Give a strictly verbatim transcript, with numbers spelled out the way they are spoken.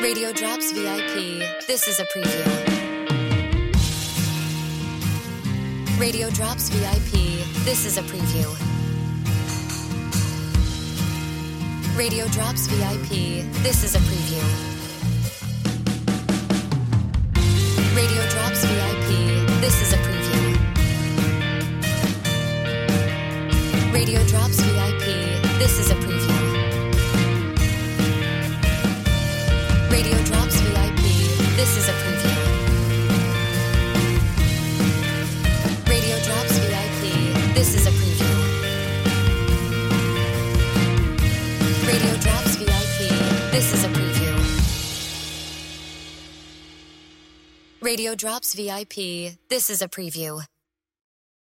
Radio Drops V I P. This is a preview. Radio Drops V I P. This is a preview. Radio Drops V I P. This is a preview. Radio Drops V I P. This is a preview. Radio Drops V I P. This is a preview. Radio Drops V I P. This is a preview. Radio Drops V I P. This is a preview. Radio Drops V I P. This is a preview. Radio Drops V I P. This is a preview.